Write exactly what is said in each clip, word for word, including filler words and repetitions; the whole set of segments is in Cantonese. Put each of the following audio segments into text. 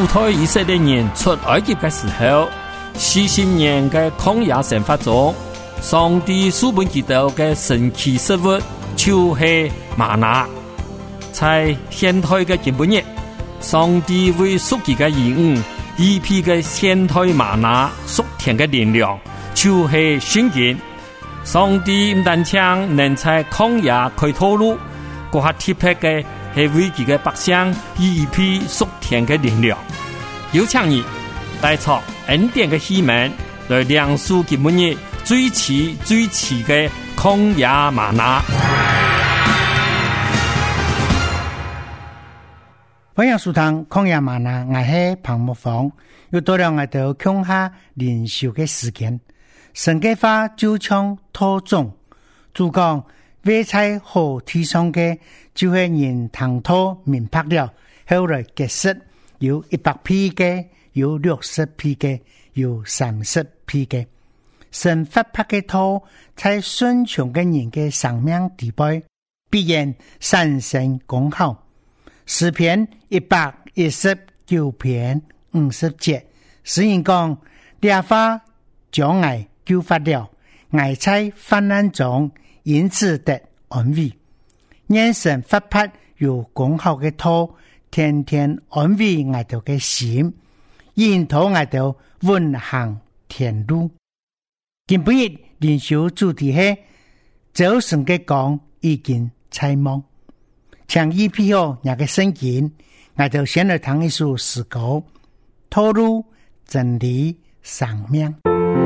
主推以色列人出埃及的时候，四十年的曠野生活中，上帝赐本基督的神奇食物就是玛拿。在现代的今日，上帝为属己的兒女一批的現代瑪拿屬天的力量，就是聖經。上帝唔單止能在曠野開道路，嗰下特別嘅係為佢嘅百姓一批屬天的力量。有請你帶出恩典的希望，來亮出今日最遲最遲的曠野瑪拿。 歡迎收聽曠野嗎哪，我係彭木芳，又到了我哋共下靈修嘅時間。神嘅話就像土種，主講挖在好地上嘅，就係人藤土明白了，後來結實有一百批嘅，有六十批嘅，有三十批嘅。神發拍嘅土，在順從嘅人嘅生命地位，必然產生功效。詩篇一百一十九篇五十節，詩人講：列花將愛救發了，愛在患難中因此得安慰。願神發拍有功效嘅土，天天安慰愛到嘅心，引導愛到運行天路。今晡日靈修主題係早晨嘅講已經採望。請依批哦，那個聖經，我就先來聽一首詩歌，道路真理生命。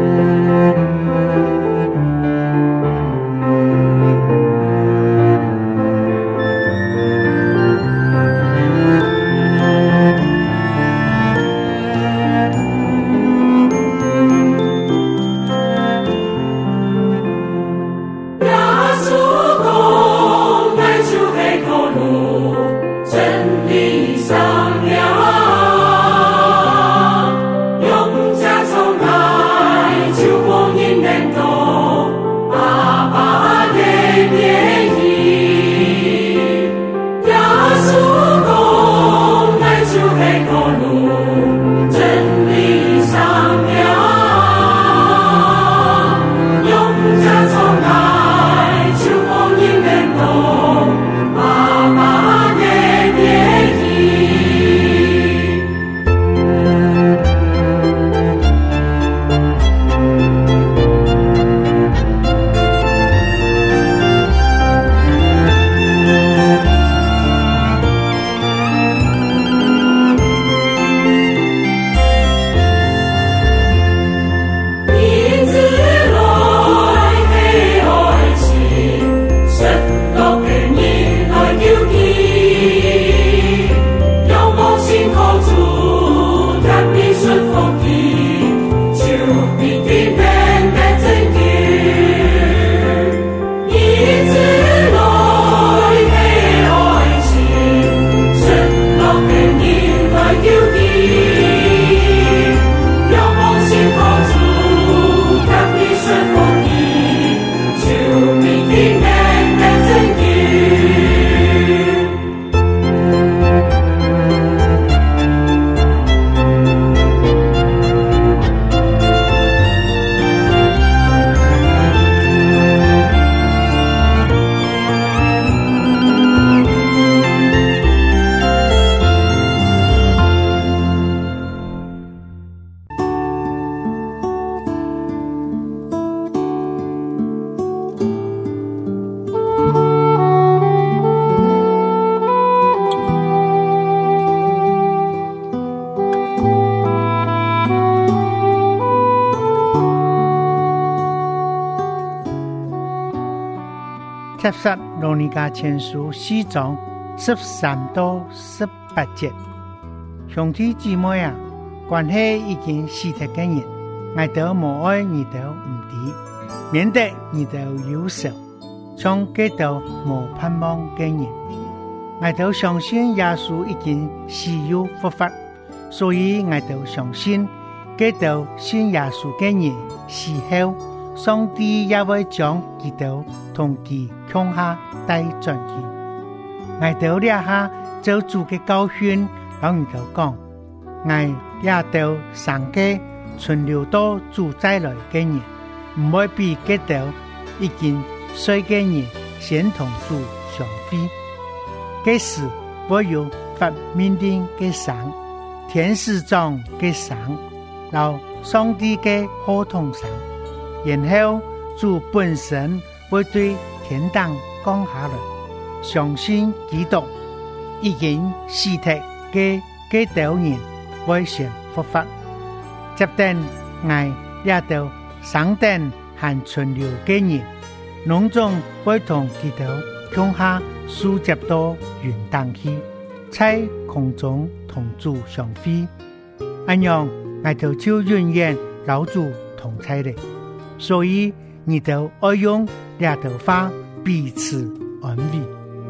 帖撒羅尼迦前書四章十三到十八節，兄弟姊妹啊，關係已經死掉嘅人，我哋無愛你哋唔敵，免得你哋憂愁，像基督無盼望嘅人。我哋相信耶穌已經死有復活，所以我哋相信基督信耶穌嘅人死後，上帝也會將基督同佢共下帶轉去。我哋呢下做主嘅教訓，老人家講， 我也到上個存留到主再來嘅人，唔會比嗰度已經死嘅人先同主相會。嗰時我有發命令嘅神，天使長嘅神，然上帝嘅合同神，然後主本身會對天堂降下來，相信基督已經死體嘅嗰度人會先復活。接等我也到上等還存留嘅人，攏總會同基督共下輸接到雲當去，在空中同主相會。安樣我就就永遠老主同在的，所以你就愛用兩道話彼此安慰。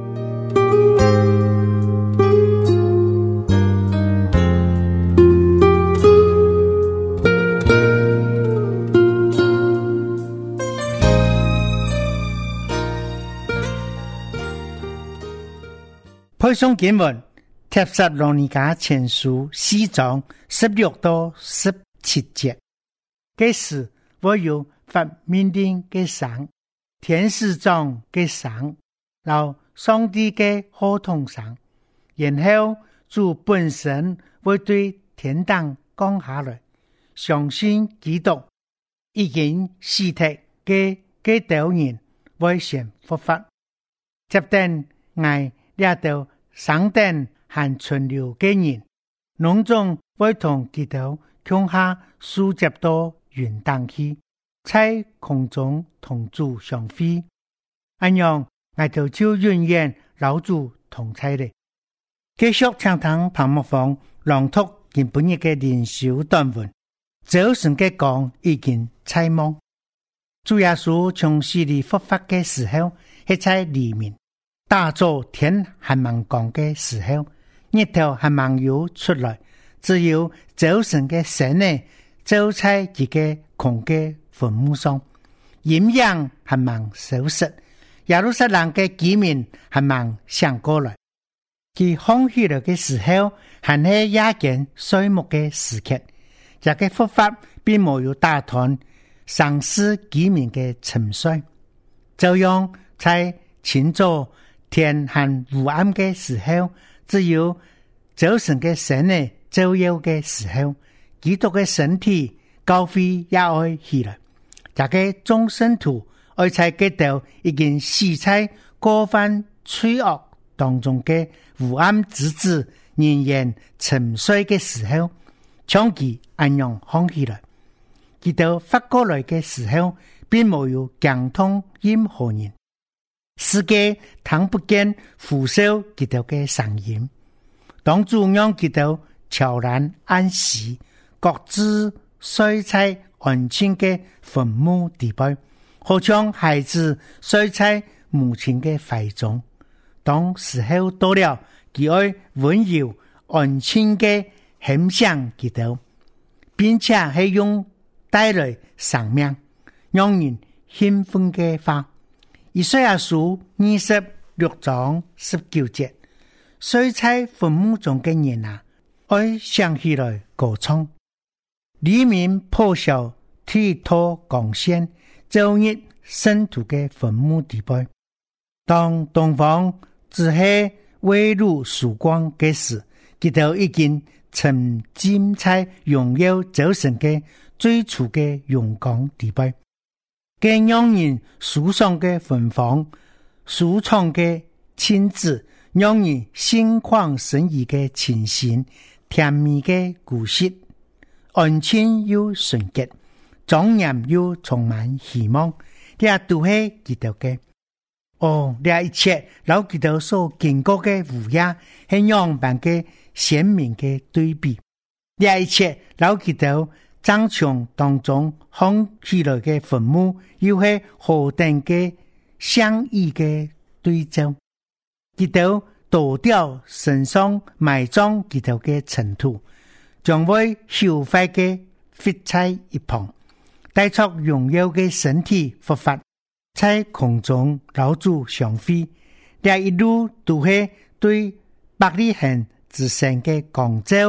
配送經文帖撒羅尼迦前書四章十六到十七節。這時我有發命令嘅神，天使長嘅神，然後上帝嘅合同神，然後主本身會對天堂降下來，相信基督已經死體嘅基督人會先復活。接等我也到上等還存留嘅人，攏總會同基督共下輸接到雲當去，在空中同主相會。安樣我就就永遠老主同在的。繼續聽聽彭木芳朗讀今本日嘅靈修短文，早晨嘅講已經猜夢。主耶穌從死裏復活嘅時候，係在黎明。大早天還蠻光嘅時候，日頭還蠻有出來，只有早晨嘅神呢，走在一個空嘅墳墓上，陰陽還蠻消失，耶路撒冷嘅居民還蠻醒過來。佢放棄了嘅時候，還係夜間睡夢嘅時刻，這個復活並沒有打斷喪失居民嘅沉睡，就樣在清早天寒烏暗嘅時候，只有早晨嘅神呢照耀嘅時候，基督嘅身體高飛也愛起來。這個眾聖徒愛在基督已經死在過犯罪惡當中嘅烏暗之子仍然沉睡嘅時候，將其安樣放起來。基督發過來嘅時候，並沒有驚動任何人。世界聽不見呼召基督嘅聲音，當主讓基督悄然安息，各自睡在安靜嘅墳墓地背，好像孩子睡在母親嘅懷中。當時候到了，佢愛溫柔安靜嘅欣賞基督，並且係用帶來生命，讓人興奮嘅話。以賽亞書二十六章十九節，睡在墳墓中嘅人啊，愛想起來歌唱。黎明破曉，剔透光線，照入聖徒嘅墳墓地背。當東方只係微露曙光嘅時，基督已經沉浸在榮耀早晨嘅最初嘅陽光地背。更讓人舒爽嘅芬芳，舒暢嘅親子，讓人心曠神怡嘅清新，甜蜜嘅故事，安靜又純潔，莊嚴又充滿希望，這都係基督嘅。哦，這一切老基督所經過嘅烏鴉，係兩般嘅鮮明嘅對比。這一切老基督長牆當中放起來嘅墳墓，又係何等嘅相異嘅對照。基督奪掉身上埋葬基督嘅塵土，將會燒壞嘅廢在一旁，帶出榮耀嘅身體復活，在空中老主相會。這一路都係對伯利恆之神嘅光照，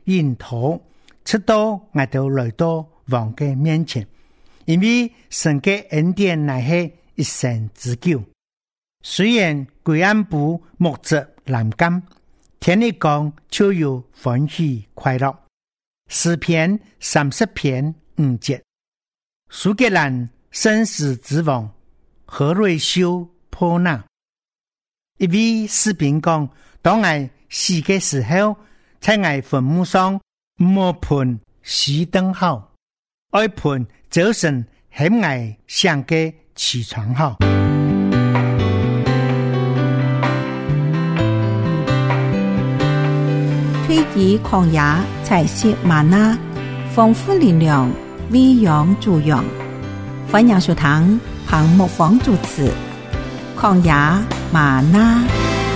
引途，直到我哋來到王嘅面前，因為神嘅恩典乃係一生之久。雖然貴安部木質難甘，天一講就有歡喜快樂。詩篇三十篇五節，蘇格蘭紳士之王何瑞修破難，一位士兵講，當我死嘅時候，在我墳墓上冇盤熄燈號，愛盤早晨喺我上嘅起床號。 推己曠野，採食嗎哪，豐富力量，餵養助養。歡迎收聽彭牧坊主持曠野嗎哪。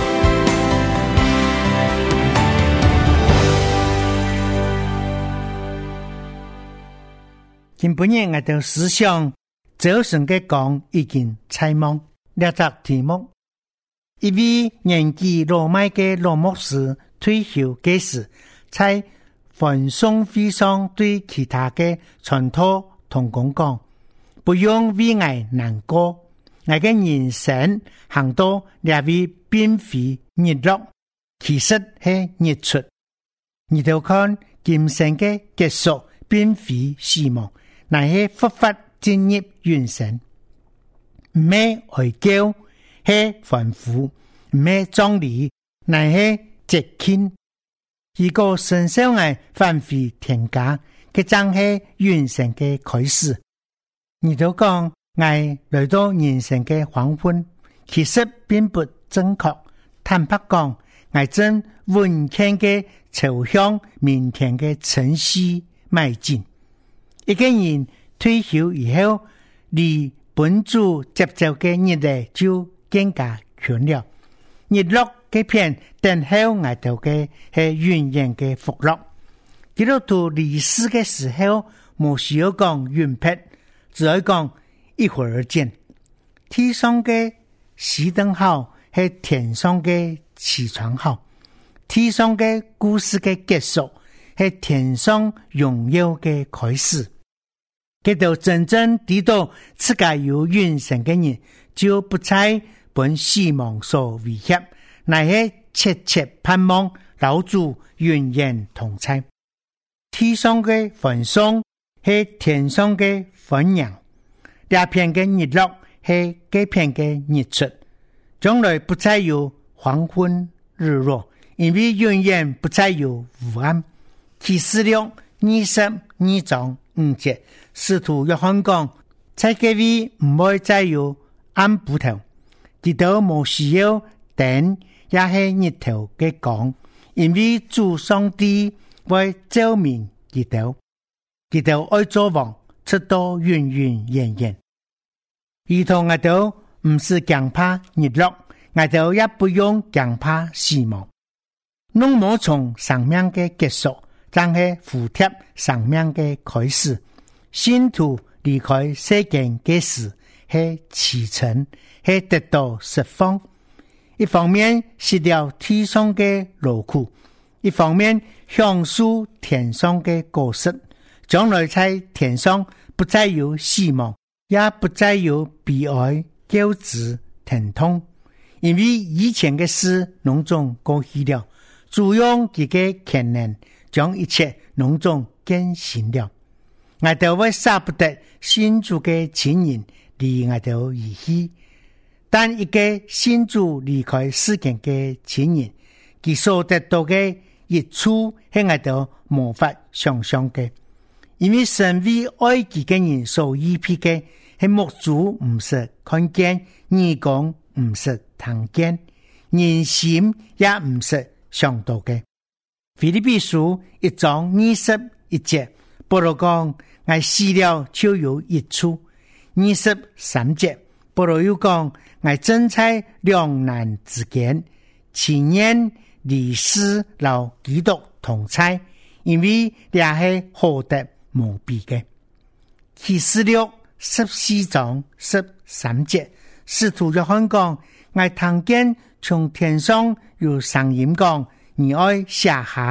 今本日我哋思想早晨嘅講已經猜夢呢隻題目，一位年紀老邁嘅老牧師退休嘅時，在歡送會上對其他嘅傳道同工講，不用為我難過，我嘅人生行到呢位並非日落，其實係日出。你就看今生嘅結束並非死亡，乃係復活進入永生。唔係哀叫，係歡呼；唔係壯麗，乃係節慶。如果神聖嘅返回天家，佢正係永生嘅開始。你就講，我來到人生嘅黃昏，其實並不正確。坦白講，我正穩健嘅朝向明天嘅晨曦邁進。一個人退休以後，離本主接受嘅日曆就更加遠了。日落嘅片等候我哋嘅係永遠嘅福樂。基督徒離世嘅時候，冇需要講永別，只係講一會兒見。天上嘅熄燈號係天上嘅起床號，天上嘅故事嘅結束係天上榮耀嘅開始。佢到真正知道自己有永生嘅人，就不再本死亡所威脅，乃係切切盼望老主永遠同在。天上嘅歡送係天上嘅歡迎，這片嘅日落係這片嘅日出，將來不再有黃昏日落，因為永遠不再有烏暗。啟示錄二十二章五節，使徒約翰講，在這位唔會再有暗布頭，直到冇需要燈也係日頭嘅光，因為主上帝會照明直到直到愛做王，直到永永遠遠。兒童我都唔是驚怕日落，我都也不用驚怕死亡。農牧從生命嘅結束，正係復貼生命嘅開始。信徒離開世間嘅時，係啟程，係得到釋放。一方面失掉天上嘅勞苦，一方面享受天上嘅果實。將來在天上不再有死亡，也不再有悲哀、憂愁、疼痛，因為以前嘅事攏總過去了。主用佢嘅權能，將一切攏總更新了。我哋會捨不得信主嘅親人離我哋而去，但一個信主離開世間嘅親人，佢所得到嘅益處係我哋無法想象嘅。因為神為愛佢嘅人所預備嘅係目主唔識看見，耳講唔識聽見，人心也唔識想到嘅。腓立比書一章二十一節，保羅講，我死了就有益處。二十三節，保羅又講，我正在兩難之間，情願離世老基督同在，因為也係何得無比嘅。啟示錄十四章十三節，使徒約翰講，我聽見從天上有聲音講，你愛下下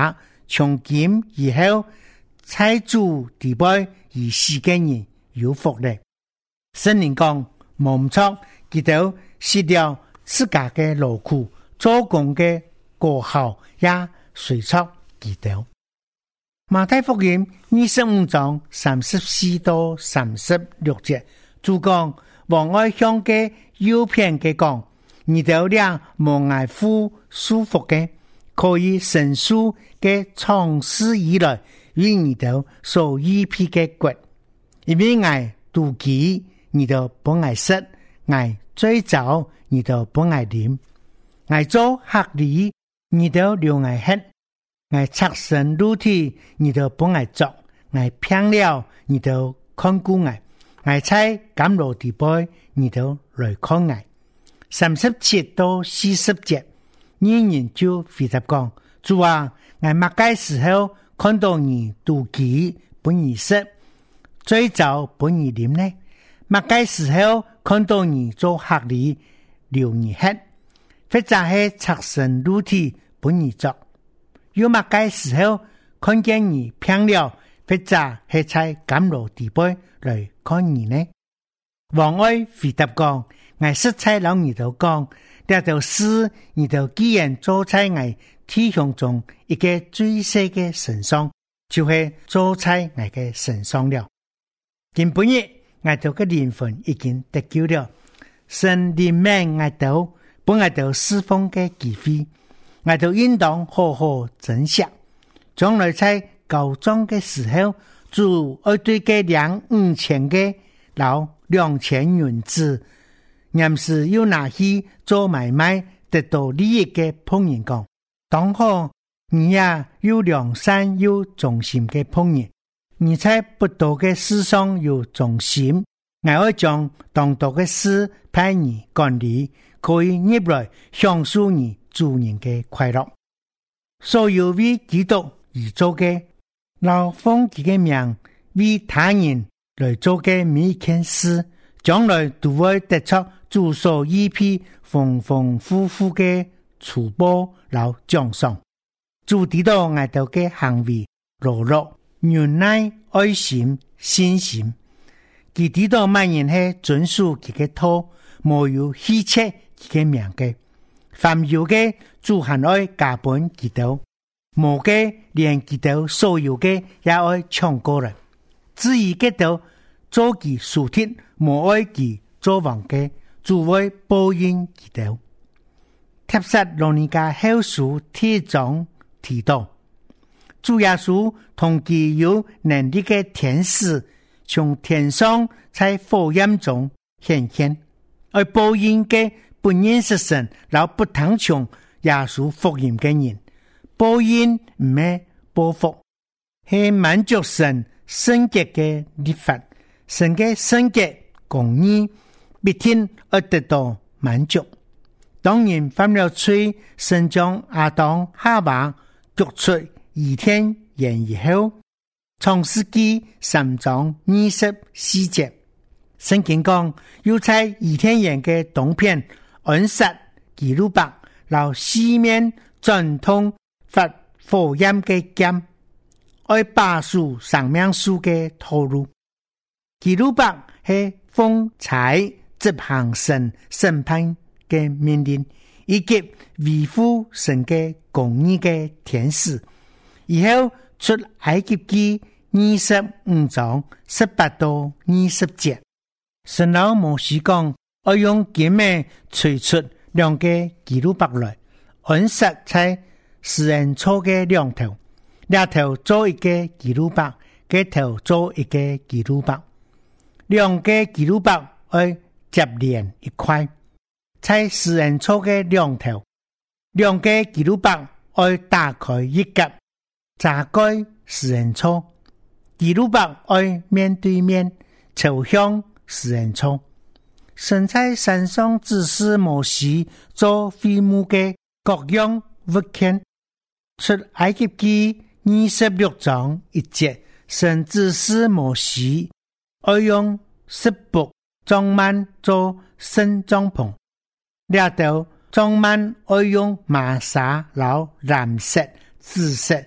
從今以後在主地位而死嘅人有福咧。聖靈講冇錯，佢哋失掉自家嘅勞苦，做工嘅過後也隨出佢哋。馬太福音二十五章三十四到三十六節，主講王愛向嘅右邊嘅講，你哋倆無愛富舒服嘅，可以神書嘅創世以來與你哋所預備嘅國，因為愛妒忌，你哋不愛食，愛追找，你哋不愛啉，愛做客禮，你哋留愛吃。愛拆身肉體，你就不愛做；愛偏了，你就看顧愛；愛在甘露地杯，你就來看愛。三十七到四十節，女人就回答講：主啊，愛乜嘅時候看到你妒忌，不義食，追找不義啉呢？乜嘅時候看到你做客禮，留你吃，或者係拆身肉體，不義做。有乜嘅時候看見你偏了，或者係在甘露地杯來看你呢？王愛回答講：我實在老二頭講，呢條事二頭既然做在我體胸中一個最細嘅身上，就係做在我嘅身上了。今半日我頭嘅靈魂已經得救了，神憐憫我頭，本我頭釋放嘅機會。我就應當好好珍惜，將來在高中嘅時候，主要對嘅兩五千嘅老兩千元子，硬是要拿去做買賣得到利益嘅朋友講，當好你也有良善有忠心嘅朋友，你在不多嘅事上有忠心，我要將當多嘅事派你管理，可以入來享受你主人嘅快樂，所有為基督而做嘅，老奉佢嘅名為他人來做嘅每件事，將來都會得出主所預備豐豐富富嘅酬報老獎賞。主知道我哋嘅行為懦弱、忍耐、愛心、信心，佢知道乜人係遵守佢嘅道，冇有稀缺佢嘅名嘅。凡有嘅主還愛加本基督，無嘅連基督所有嘅也愛搶過來。至於基督做其屬天，無愛其做王嘅，主會報應基督。帖撒羅尼迦後書第一章提到，主耶穌同其有能力嘅天使，從天上在火焰中顯現，而報應嘅不認識神，老不聽從耶穌福音嘅人，報應唔係報復，係滿足神聖潔嘅律法，神嘅聖潔公義必定而得到滿足。當然犯了罪，神將亞當夏娃逐出伊甸園以後，創世紀三章二十四節，聖經講要在伊甸園嘅東邊安設基路伯，留四面轉通發火焰嘅劍，愛把守生命樹嘅道路。基路伯係風采執行神審判嘅命令，以及維護神嘅公義嘅天使。以後出埃及記二十五章十八到二十節，神老摩西講，我用劍尾取出兩個基路伯來，安設在施恩座嘅兩頭，兩頭做一個基路伯，嘅頭做一個基路伯，兩個基路伯愛接連一塊，在施恩座嘅兩頭，兩個基路伯愛打開一格，炸開施恩座，基路伯愛面對面朝向施恩座。神在山上指示摩西做會幕嘅各樣物件，出埃及記二十六章一節，神指示摩西愛用石木裝滿做新帳篷，兩頭裝滿愛用麻紗、老藍色、紫色、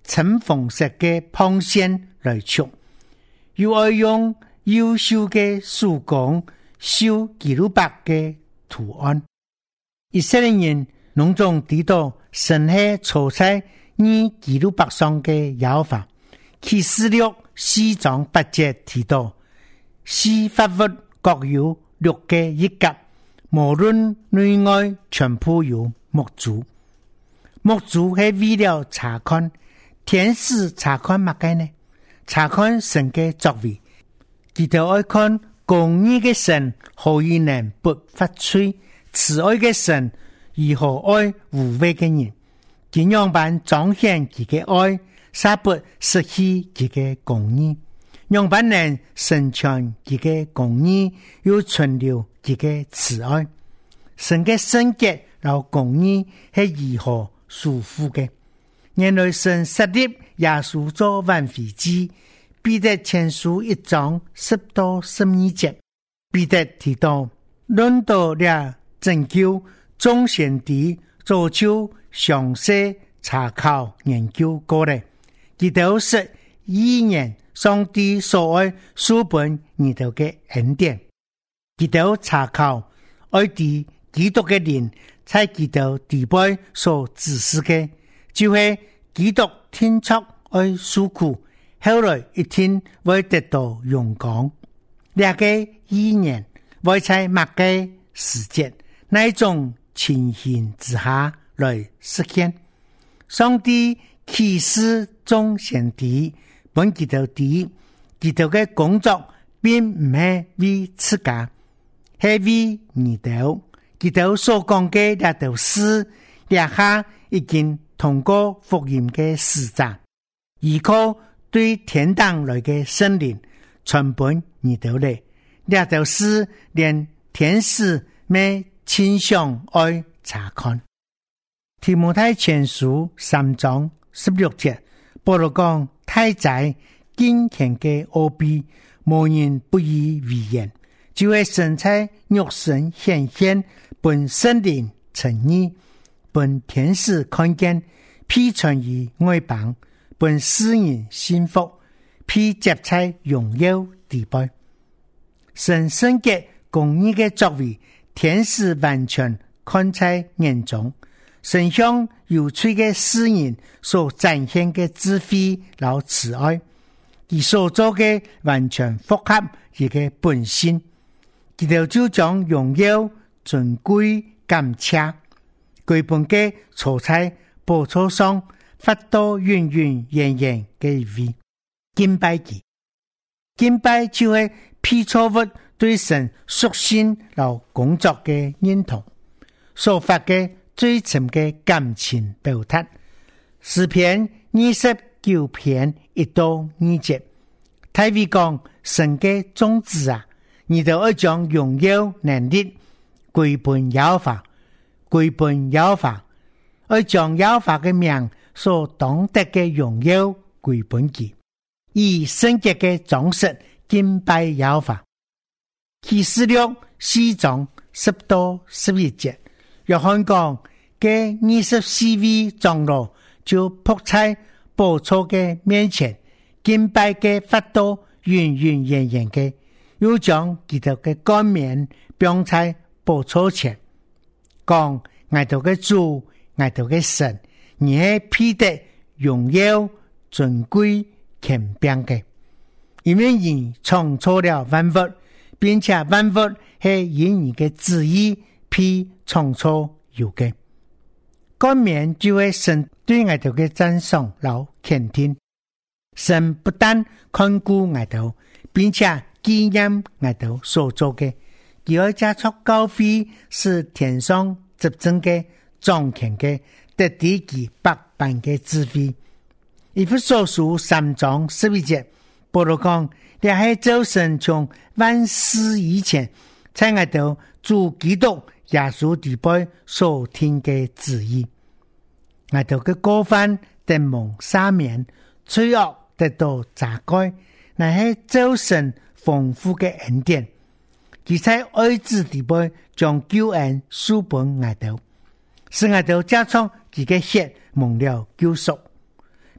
橙红色的旁线来出，又爱用优秀的手工繡基路伯的图案。以色列人隆重提到神係坐在呢基路伯上的搖法，啟示錄四章八節提到，四發物各有六個一格，無論內外全部有木柱。木柱係為了查看，天使查看乜嘅呢？查看神嘅作為，佢哋愛看公義嘅神何以能不發吹，慈愛嘅神如何愛無畏嘅人，點樣辦彰顯佢嘅愛，殺不失去佢嘅公義，讓辦能成全佢嘅公義，又存留佢嘅慈愛。神嘅聖潔和公義係如何束縛嘅？原來神設立耶穌做挽回祭，彼得前書一章十到十二節，彼得提到，論到了拯救，眾先知早就詳細查考研究過了，佢都是依然上帝所愛書本裏頭嘅恩典，佢都查考愛啲基督嘅人在基督地位所指示嘅，就係基督天出愛受苦，後來一天會得到榮光。兩個意念會在某個時節那種情形之下來實現。上帝啟示眾先知本基督地，基督嘅工作並唔係為自家，係為你哋。基督所講嘅那道事，兩下已經通過福音嘅使者，依靠對天堂來嘅聖靈傳本你哋嚟，那道事連天使咩親相愛查看。提摩太前書三章十六節，保羅講太宰敬虔嘅奧秘，無人不以為然，就係神在肉身顯現，本聖靈稱義，本天使看見，披傳於外邦，本世人信服，披接在榮耀地位。神聖潔公義嘅作為，天使完全看在眼中。神向有趣嘅世人所展現嘅智慧和慈愛，而所做嘅完全符合佢嘅本性，佢哋就將榮耀尊貴感謝歸本嘅坐在寶座上發到遠遠遠遠嘅位敬拜佢。敬拜就係披錯物對神屬性和工作嘅認同所發嘅最深嘅感情表達。詩篇二十九篇一到二節，大衛講神嘅宗旨啊，你就要將榮耀能力歸本耶和華，歸本耶和華，要將耶和華嘅名所當得嘅榮耀歸本佢，以聖潔嘅裝飾敬拜耶和華。啟示錄四章十到十一節，約翰講嘅二十四位長老就仆在寶座嘅面前，敬拜嘅法度遠遠遠遠嘅，又將基督嘅冠冕放在寶座前，講愛道嘅主，愛道嘅神，你係披得榮耀尊貴權柄嘅，因為人創造了萬物，並且萬物係因你嘅旨意披創造有嘅。冠冕就係神對愛道嘅讚賞和肯定。神不但看顧愛道，並且紀念愛道所做嘅，佢要加速高飛，是天上執政嘅掌權嘅，得地其百般嘅智慧。以弗所書三章十一節，保羅講，你係造神從萬事以前，在愛道主基督耶穌地位所聽嘅旨意，愛道嘅過犯得蒙赦免，罪惡得到遮蓋，乃係造神豐富嘅恩典。佢在愛子地位將救恩書本愛道，使愛道加上佢嘅血蒙了救贖，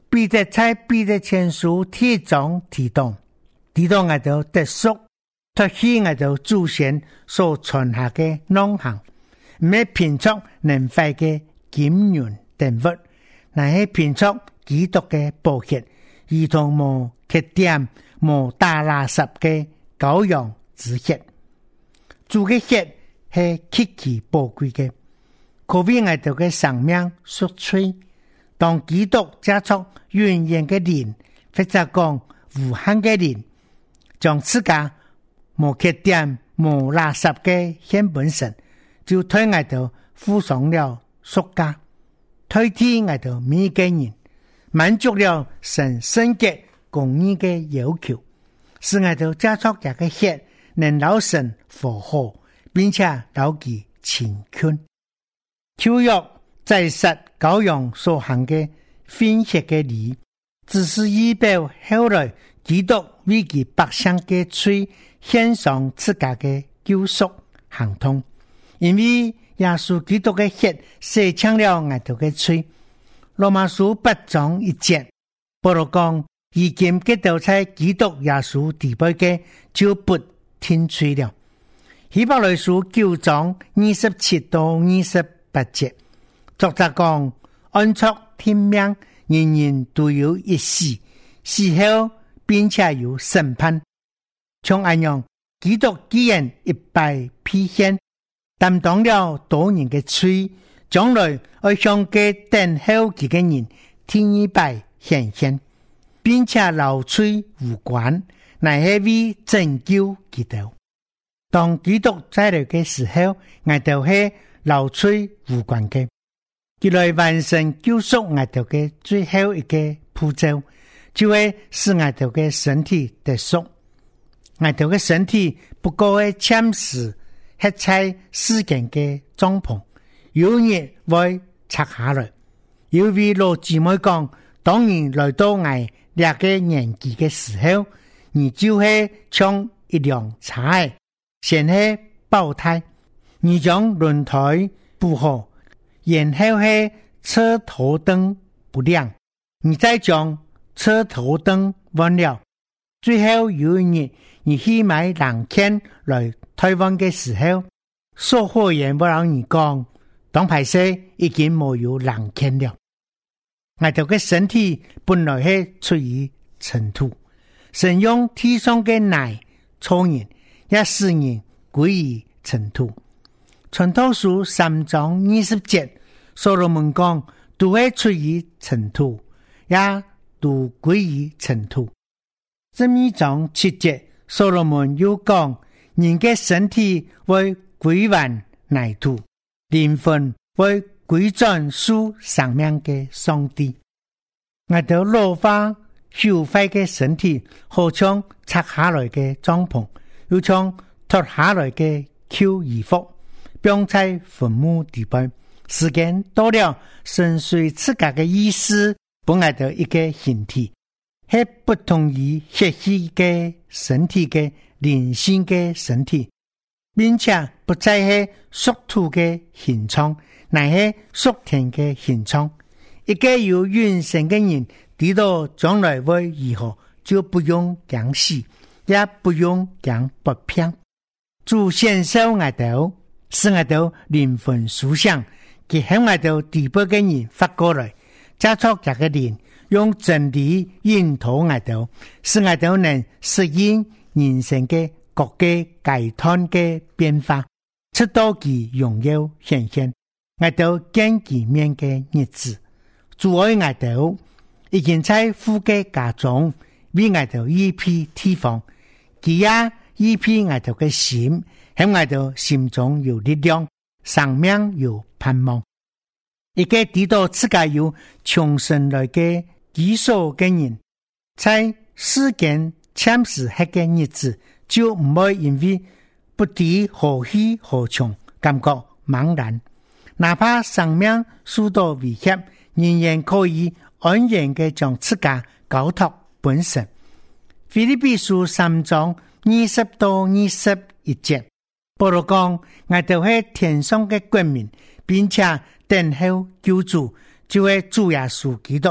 彼得在彼得前书第一章提到，提到我哋得贖脱去我哋祖先所傳下嘅浪行，唔係憑着能壞嘅金銀等物，乃係憑着基督嘅寶血，如同無缺點、無大垃圾嘅羔羊之血。主嘅血係極其寶貴嘅，可為我哋嘅生命贖罪。當基督加速永遠嘅靈，或者講無限嘅靈，將自家無缺點、無垃圾嘅獻本身，就推我哋付上了贖價，推替我哋每個人，滿足了神聖潔公義嘅要求，使我哋加速這個血能老神復活，並且老其乾坤。舊約在實羔羊所行嘅獻血嘅禮，只是預備後來基督為其百姓嘅罪獻上自家嘅救贖行通，因為耶穌基督嘅血洗清了我哋嘅罪。羅馬書八章一節，保羅講：已經結到在基督耶穌地位嘅，就不聽罪了。希伯來書九章二十七到二十八節，作者講：按照天命，人人都有一死，死後並且有審判。從安樣，基督既然一敗披獻，擔當了多年嘅罪，將來要向佢等候佢嘅人天一敗顯現，並且流罪無關，乃係為拯救基督。當基督再來嘅時候，我哋係流罪無關嘅。佢來完成救贖我哋嘅最後一個步驟，就係使我哋嘅身體得贖。我哋嘅身體不過係暫時喺在世間嘅帳篷，有日會拆下來。有位老姊妹講，當你來到我這個年紀嘅時候，你就係像一輛車，先係爆胎，你將輪胎補好，然後係車頭燈不亮，你再將車頭燈換了。最後有一日，你去買冷氣來台灣嘅時候，售貨員不讓你講，當排車已經沒有冷氣了。我哋嘅身體本來係出於塵土，神用地上嘅奶造人，也使人歸於塵土。傳道書三章二十節，所羅門講，都係出於塵土，也都歸於塵土。十二章七節，所羅門又講，人嘅身體會歸還泥土，靈魂會歸轉屬生命嘅上帝。我哋老化朽壞嘅身體，好像拆下來嘅帳篷，又像脫下來嘅舊衣服，並在墳墓地板。時間到了，神隨自家嘅意思，本來的一個形體，係不同於血氣嘅身體嘅靈性嘅身體，並且不再係屬土嘅形狀，乃係屬天嘅形狀。一個有永生嘅人，知道將來會如何，就不用驚死，也不用驚不平。主獻上我哋，使我哋靈魂蘇醒，佢向我哋地步嘅人發過來，加速這個靈，用真理引導我哋，使我哋能適應人生嘅各個階段嘅變化，直到其榮耀顯現，我哋見其面嘅日子。主愛我哋，已經在父嘅家中為我哋預備地方，佢也預備我哋嘅心，喺我哋心中有力量，生命有盼望。一個知道自己有重生來嘅基礎嘅人，在世間暫時黑嘅日子，就唔會因為不知何去何從，感覺茫然。哪怕生命受到威脅，仍然可以安然嘅將自家交託本身。腓立比書三章二十到二十一節，保羅講，我哋係天上嘅國民，並且等候救主，就係主耶穌基督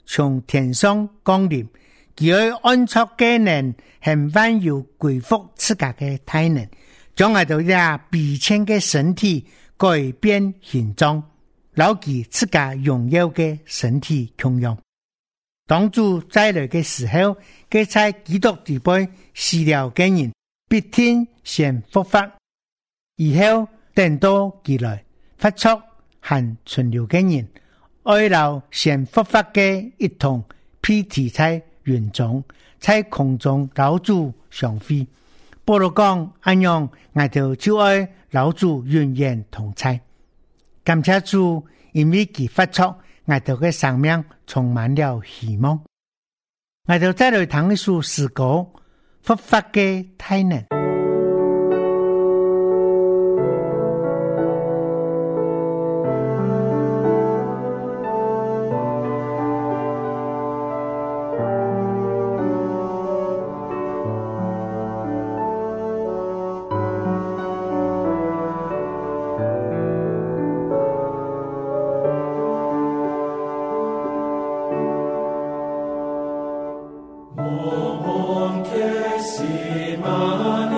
從天上降臨，佢會按照技能向萬有歸服自家嘅大能，將我哋嘅卑賤嘅身體改變形狀，留佢自家榮耀嘅身體形樣。當主再來嘅時候，佢在基督裏邊死了嘅人必定先復活，以後等到佢來發出還存留嘅人，愛留先復活嘅一同披提在雲中，在空中老主相會。保羅講安樣，我哋就愛老主永遠同在。感謝主，因為佢發出我哋嘅生命充滿了希望。我哋再來談一首詩歌，復活嘅大能。 我們嘅是嗎？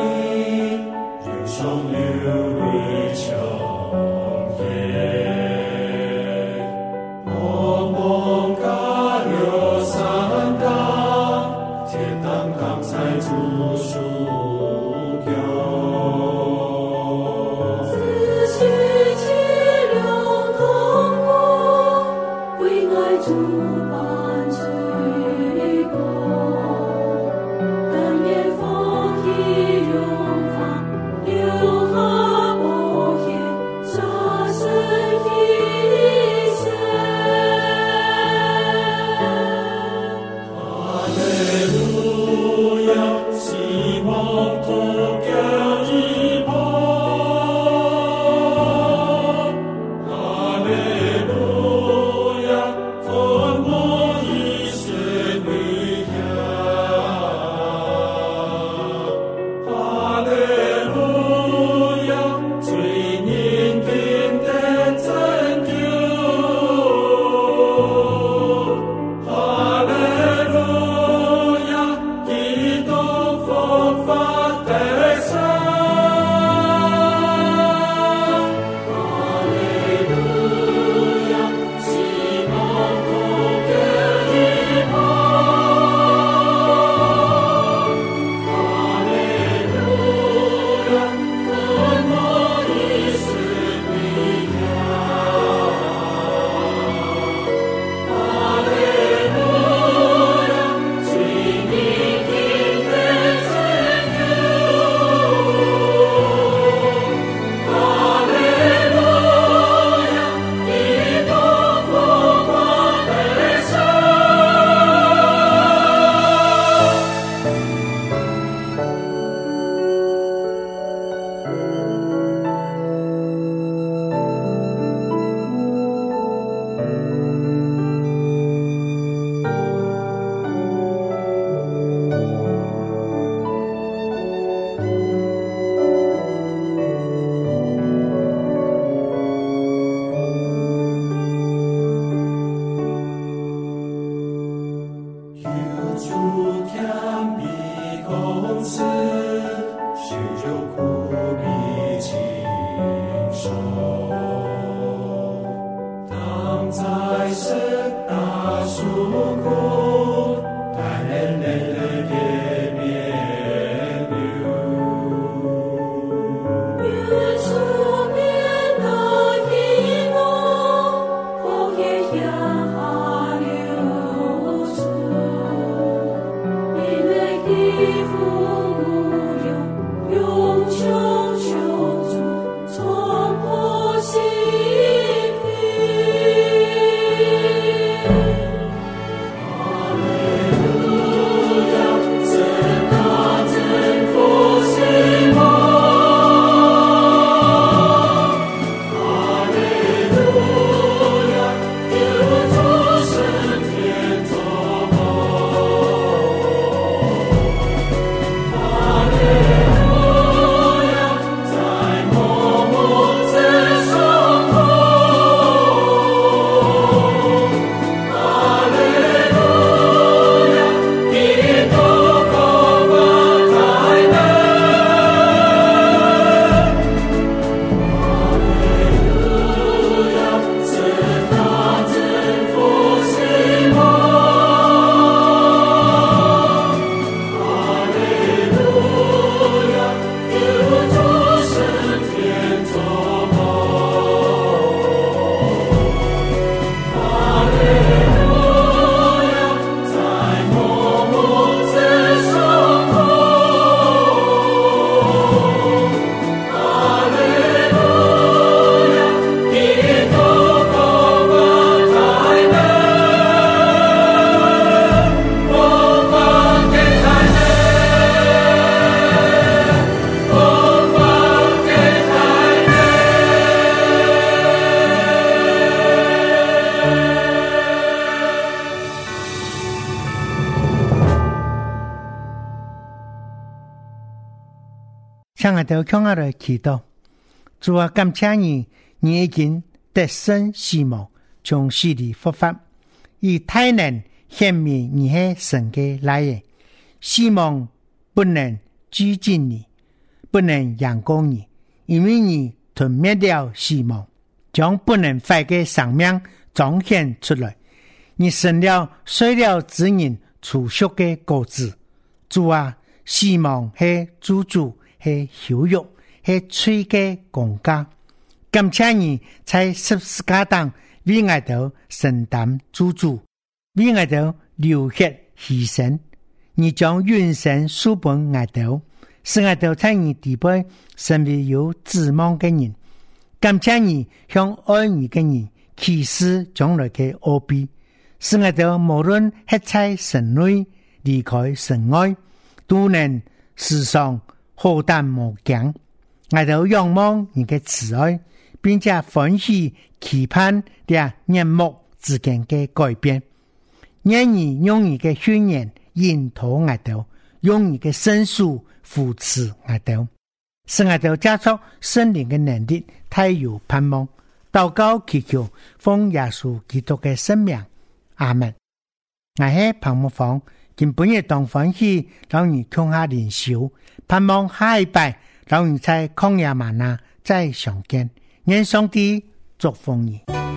向我哋向我哋祈禱，主啊，感謝你，你已經得勝死亡，從死裡復活，以大能顯明你係神嘅來源，死亡不能拘禁你，不能陽光你，因為你吞滅了死亡，將不能壞嘅生命彰顯出來。你生了睡了之人儲蓄嘅果子。主啊，死亡係主主，係羞辱，係罪嘅公價。感謝你在十字架上為我哋承擔主主，為我哋流血犧牲。你將永生賜給我哋，使我哋在你地位成為有指望嘅人。感謝你向愛你嘅人啟示將來嘅奧秘，使我哋無論係在神內離開神愛，都能時常浩蕩無疆。我哋仰望你嘅慈愛，並且歡喜期盼啲眼目之間嘅改變。願你用你嘅宣言引導我哋，用你嘅申訴扶持我哋，使我哋加速聖靈嘅能力，太有盼望。禱告祈求，奉耶穌基督嘅聖名，阿門。我係彭木芳，今本日當歡喜，讓你聽下靈修，盼望下一拜，讓你在曠野嗎哪再相見。願上帝祝福你。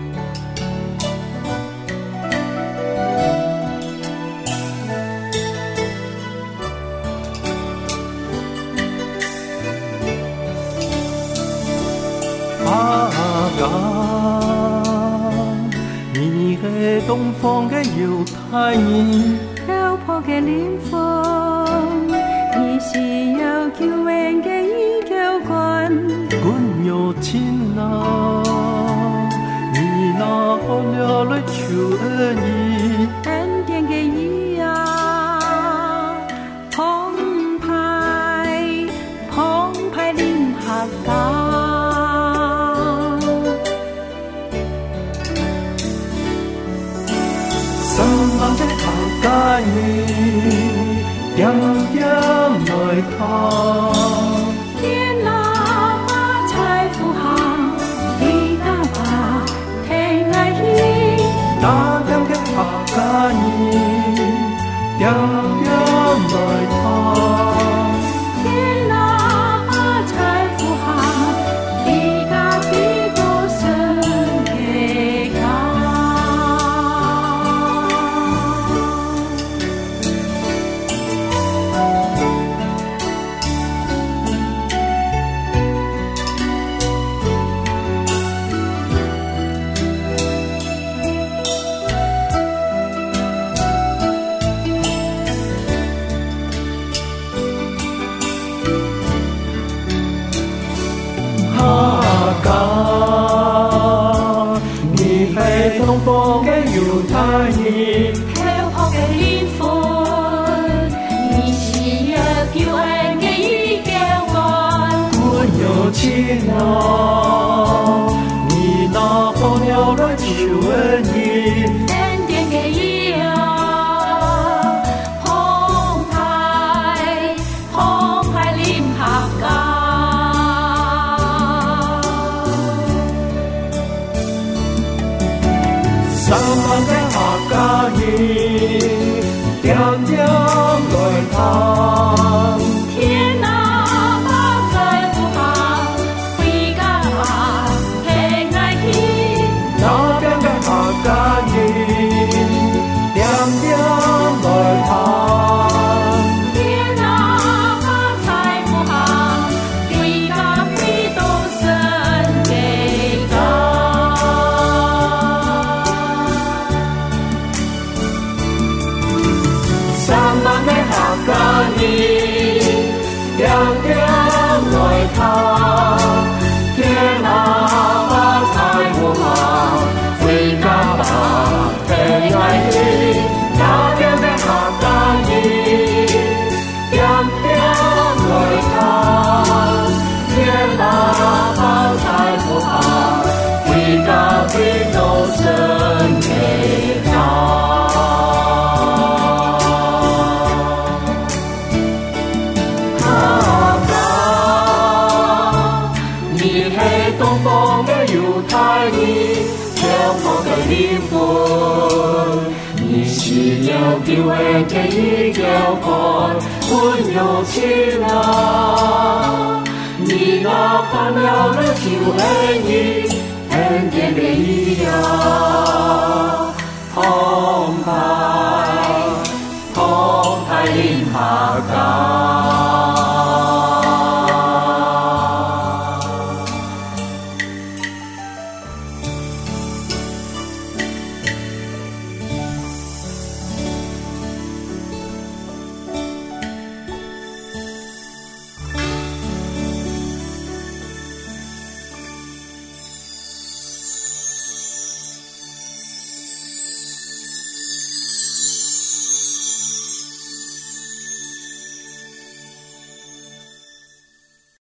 阿爸，你係東方嘅猶太人， 漂泊嘅靈魂，你是有救恩嘅依靠關。 君有情啊，你拿好了來求恩義， 恩典嘅義啊，澎湃澎湃臨下港。 家兒點點來探， 天哪把財富行，地大把聽愛意， 那點嘅客家兒點點來探， 天哪把財富行，地大地多神嘅家。 東方嘅猶太人， 漂泊嘅靈魂，你是有救恩嘅依靠關。 君有情啊，你拿好了來求恩義， 恩典嘅義啊，澎湃澎湃臨下港。 三萬嘅客家人點點來探， 天哪把財富行，回家聽愛聽， 那邊嘅客家人點點來探， 天哪把財富行，回家回到神嘅家。 三萬嘅客家人猶太人漂泊的靈魂，你是了救恩的一條管，溫柔起來，你那盼了了救恩